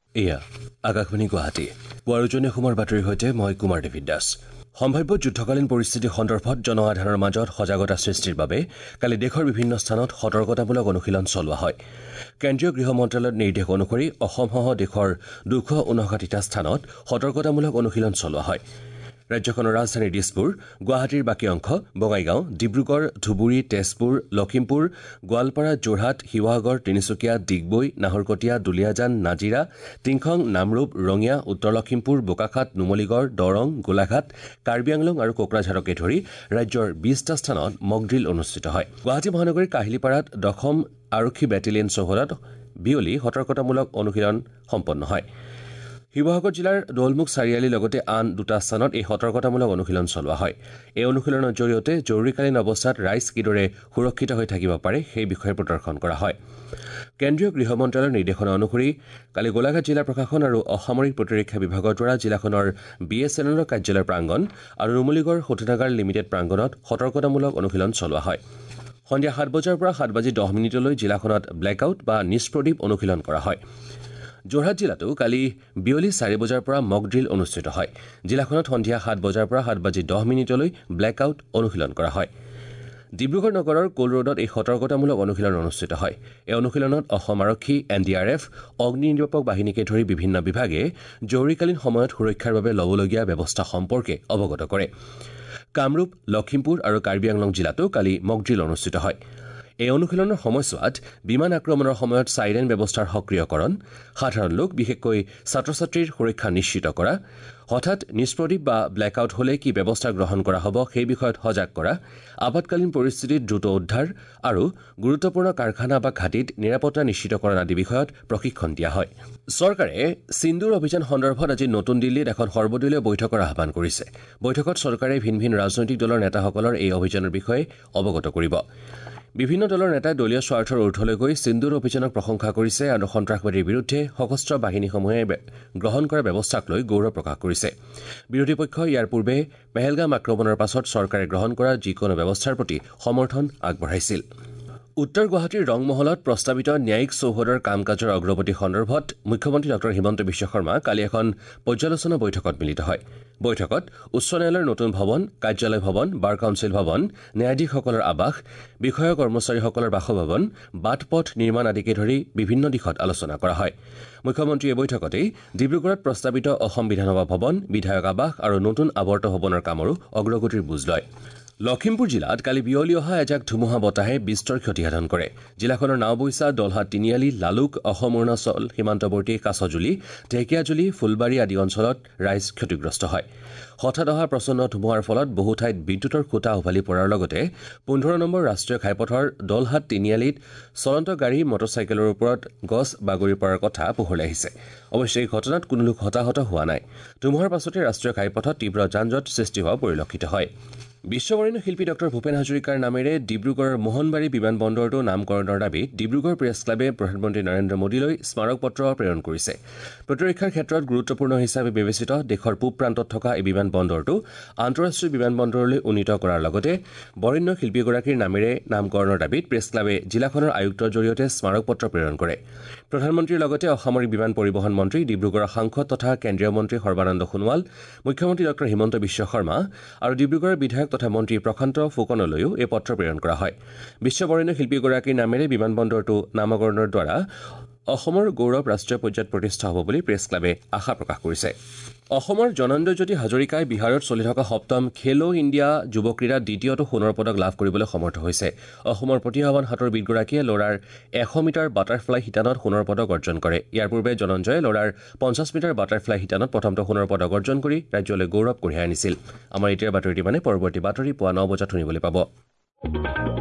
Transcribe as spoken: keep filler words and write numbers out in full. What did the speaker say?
এয়া আকাশবাণী গুৱাহাটী পুৱাৰ উজনি সময়ৰ বাতৰিৰ সৈতে মই কুমাৰ দেৱিদ দাস। সম্ভাৱ্য যুদ্ধকালীন পৰিস্থিতি সন্দৰ্ভত জনসাধাৰণৰ মাজত সজাগতা সৃষ্টিৰ বাবে কালি দেশৰ বিভিন্ন স্থানত সতৰ্কতামূলক অনুশীলন চলোৱা হয়। কেন্দ্ৰীয় গৃহ মন্ত্ৰালয়ৰ নিৰ্দেশ অনুসৰি অসমসহ দেশৰ দুশ ঊনষাঠিটা স্থানত সতৰ্কতামূলক অনুশীলন চলোৱা হয়। ৰাজ্যখনৰ ৰাজধানী দিছপুৰ, গুৱাহাটীৰ বাকী অংশ, বঙাইগাঁও, ডিব্ৰুগড়, ধুবুৰী, তেজপুৰ, লখিমপুৰ, গোৱালপাৰা, যোৰহাট, শিৱসাগৰ, তিনিচুকীয়া, ডিগবৈ, নাহৰকটীয়া, দুলিয়াজান, নাজিৰা, টিংখং, নামৰূপ, ৰঙিয়া, উত্তৰ লখিমপুৰ, বোকাখাট, নুমলীগড়, দৰং, গোলাঘাট, কাৰ্বি আংলং আৰু কোকৰাঝাৰকে ধৰি ৰাজ্যৰ বিশটা স্থানত মক ড্ৰিল অনুষ্ঠিত হয়। গুৱাহাটী মহানগৰীৰ কাহিলীপাৰাত দশম আৰক্ষী বেটেলিয়ন চৌহদত বিয়লি সতৰ্কতামূলক অনুশীলন সম্পন্ন হয়। শিৱসাগৰ জিলাৰ দৌলমুখ চাৰিআলিৰ লগতে আন দুটা স্থানত এই সতৰ্কতামূলক অনুশীলন চলোৱা হয়। এই অনুশীলনৰ জৰিয়তে জৰুৰীকালীন অৱস্থাত ৰাইজ কিদৰে সুৰক্ষিত হৈ থাকিব পাৰে সেই বিষয়ে প্ৰদৰ্শন কৰা হয়। কেন্দ্ৰীয় গৃহ মন্ত্ৰালয়ৰ নিৰ্দেশনা অনুসৰি কালি গোলাঘাট জিলা প্ৰশাসন আৰু অসামৰিক প্ৰতিৰক্ষা বিভাগৰ দ্বাৰা জিলাখনৰ বি এছ এনৰ কাৰ্যালয় প্ৰাংগণ আৰু নুমলীগড় শোধনাগাৰ লিমিটেড প্ৰাংগণত সতৰ্কতামূলক অনুশীলন চলোৱা হয়। সন্ধিয়া সাত বজাৰ পৰা সাত বাজি দহ মিনিটলৈ জিলাখনত ব্লেকআউট বা নিষ্প্ৰদীপ অনুশীলন কৰা হয়। যোৰহাট জিলাতো কালি বিয়লি চাৰি বজাৰ পৰা মক ড্ৰিল অনুষ্ঠিত হয়। জিলাখনত সন্ধিয়া সাত বজাৰ পৰা সাত বাজি দহ মিনিটলৈ ব্লেকআউট অনুশীলন কৰা হয়। ডিব্ৰুগড় নগৰৰ কোল ৰোডত এই সতৰ্কতামূলক অনুশীলন অনুষ্ঠিত হয়। এই অনুশীলনত অসম আৰক্ষী, এন ডি আৰ এফ, অগ্নি নিৰ্বাপক বাহিনীকে ধৰি বিভিন্ন বিভাগে জৰুৰীকালীন সময়ত সুৰক্ষাৰ বাবে ল'বলগীয়া ব্যৱস্থা সম্পৰ্কে অৱগত কৰে। কামৰূপ, লখিমপুৰ আৰু কাৰ্বি আংলং জিলাতো কালি মক ড্ৰিল অনুষ্ঠিত হয়। এই অনুশীলনৰ সময়ছোৱাত বিমান আক্ৰমণৰ সময়ত চাইৰেন ব্যৱস্থাৰ সক্ৰিয়কৰণ, সাধাৰণ লোক বিশেষকৈ ছাত্ৰ ছাত্ৰীৰ সুৰক্ষা নিশ্চিত কৰা, হঠাৎ নিষ্প্ৰদীপ বা ব্লেকআউট হলে কি ব্যৱস্থা গ্ৰহণ কৰা হ'ব সেই বিষয়ত সজাগ কৰা, আপতকালীন পৰিস্থিতিত দ্ৰুত উদ্ধাৰ আৰু গুৰুত্বপূৰ্ণ কাৰখানা বা ঘাটিত নিৰাপত্তা নিশ্চিতকৰণ আদি বিষয়ত প্ৰশিক্ষণ দিয়া হয়। চৰকাৰে সিন্দুৰ অভিযান সন্দৰ্ভত আজি নতুন দিল্লীত এখন সৰ্বদলীয় বৈঠকৰ আহ্বান কৰিছে। বৈঠকত চৰকাৰে ভিন ভিন ৰাজনৈতিক দলৰ নেতাসকলৰ এই অভিযানৰ বিষয়ে অৱগত কৰিব। বিভিন্ন দলৰ নেতাই দলীয় স্বাৰ্থৰ ঊৰ্ধলৈ গৈ সিন্দুৰ অভিযানক প্ৰশংসা কৰিছে আৰু সন্ত্ৰাসবাদীৰ বিৰুদ্ধে সশস্ত্ৰ বাহিনীসমূহে গ্ৰহণ কৰা ব্যৱস্থাক লৈ গৌৰৱ প্ৰকাশ কৰিছে। বিৰোধী পক্ষই ইয়াৰ পূৰ্বে পেহেলগাম আক্ৰমণৰ পাছত চৰকাৰে গ্ৰহণ কৰা যিকোনো ব্যৱস্থাৰ প্ৰতি সমৰ্থন আগবঢ়াইছিল। উত্তৰ গুৱাহাটীৰ ৰংমহলত প্ৰস্তাৱিত ন্যায়িক চৌহদৰ কাম কাজৰ অগ্ৰগতি সন্দৰ্ভত মুখ্যমন্ত্ৰী ডঃ হিমন্ত বিশ্ব শৰ্মা কালি এখন পৰ্যালোচনা বৈঠকত মিলিত হয়। বৈঠকত উচ্চ ন্যায়ালয়ৰ নতুন ভৱন, কাৰ্যালয় ভৱন, বাৰ কাউন্সিল ভৱন, ন্যায়াধীশসকলৰ আৱাস, বিষয়া কৰ্মচাৰীসকলৰ বাসভৱন, বাট পথ নিৰ্মাণ আদিকে ধৰি বিভিন্ন দিশত আলোচনা কৰা হয়। মুখ্যমন্ত্ৰীয়ে বৈঠকতেই ডিব্ৰুগড়ত প্ৰস্তাৱিত অসম বিধানসভা ভৱন, বিধায়ক আৱাস আৰু নতুন আৱৰ্ত ভৱনৰ কামৰো অগ্ৰগতিৰ বুজ লয়। লখিমপুৰ জিলাত কালি বিয়লি অহা এজাক ধুমুহা বতাহে বিস্তৰ ক্ষতিসাধন কৰে। জিলাখনৰ নাওবৈচা, দলহাট, তিনিআলি, লালুক, অসম অৰুণাচল সীমান্তৱৰ্তী কাছজুলি, ঢেকীয়াজুলি, ফুলবাৰী আদি অঞ্চলত ৰাইজ ক্ষতিগ্ৰস্ত হয়। হঠাৎ অহা প্ৰচণ্ড ধুমুহাৰ ফলত বহু ঠাইত বিদ্যুতৰ খুঁটা উভালি পৰাৰ লগতে পোন্ধৰ নম্বৰ ৰাষ্ট্ৰীয় ঘাইপথৰ দলহাট তিনিআলিত চলন্ত গাড়ী, মটৰচাইকেলৰ ওপৰত গছ বাগৰি পৰাৰ কথা পোহৰলৈ আহিছে। অৱশ্যে এই ঘটনাত কোনো লোক হতাহত হোৱা নাই। ধুমুহাৰ পাছতে ৰাষ্ট্ৰীয় ঘাইপথত তীব্ৰ যান-জঁট সৃষ্টি হোৱা পৰিলক্ষিত হয়। বিশ্ববৰেণ্য শিল্পী ডঃ ভূপেন হাজৰিকাৰ নামেৰে ডিব্ৰুগড়ৰ মোহনবাৰী বিমানবন্দৰটো নামকৰণৰ দাবীত ডিব্ৰুগড় প্ৰেছ ক্লাবে প্ৰধানমন্ত্ৰী নৰেন্দ্ৰ মোদীলৈ স্মাৰক পত্ৰ প্ৰেৰণ কৰিছে। প্ৰতিৰক্ষাৰ ক্ষেত্ৰত গুৰুত্বপূৰ্ণ হিচাপে বিবেচিত দেশৰ পূব প্ৰান্তত থকা এই বিমানবন্দৰটো আন্তঃৰাষ্ট্ৰীয় বিমানবন্দৰলৈ উন্নীত কৰাৰ লগতে বৰেণ্য শিল্পীগৰাকীৰ নামেৰে নামকৰণৰ দাবীত প্ৰেছ ক্লাবে জিলাখনৰ আয়ুক্তৰ জৰিয়তে স্মাৰক পত্ৰ প্ৰেৰণ কৰে। প্ৰধানমন্ত্ৰীৰ লগতে অসামৰিক বিমান পৰিবহণ মন্ত্ৰী, ডিব্ৰুগড়ৰ সাংসদ তথা কেন্দ্ৰীয় মন্ত্ৰী সৰ্বানন্দ সোণোৱাল, মুখ্যমন্ত্ৰী ডঃ হিমন্ত বিশ্ব শৰ্মা আৰু ডিব্ৰুগড়ৰ বিধায়ক তথা মন্ত্ৰী প্ৰশান্ত ফুকনলৈও এই পত্ৰ প্ৰেৰণ কৰা হয়। বিশ্ববৰেণ্য শিল্পীগৰাকীৰ নামেৰে বিমানবন্দৰটো নামকৰণৰ দ্বাৰা অসমৰ গৌৰৱ ৰাষ্ট্ৰীয় পৰ্যায়ত প্ৰতিষ্ঠা হ'ব বুলি প্ৰেছ ক্লাবে আশা প্ৰকাশ কৰিছে। অসমৰ জনন্দ্ৰজ্যোতি হাজৰিকাই বিহাৰত চলি থকা সপ্তম খেলো ইণ্ডিয়া যুৱ ক্ৰীড়াত দ্বিতীয়টো সোণৰ পদক লাভ কৰিবলৈ সমৰ্থ হৈছে। অসমৰ প্ৰতিভাৱান সাঁতোৰবিদগৰাকীয়ে ল'ৰাৰ এশ মিটাৰ বাটাৰফ্লাই শিতানত সোণৰ পদক অৰ্জন কৰে। ইয়াৰ পূৰ্বে জনঞ্জয়ে ল'ৰাৰ পঞ্চাছ মিটাৰ বাটাৰফ্লাই শিতানত প্ৰথমটো সোণৰ পদক অৰ্জন কৰি ৰাজ্যলৈ গৌৰৱ কঢ়িয়াই আনিছিল। আমাৰ এতিয়াৰ বাতৰিটি মানে পৰৱৰ্তী বাতৰি পুৱা ন বজাত শুনিবলৈ পাব।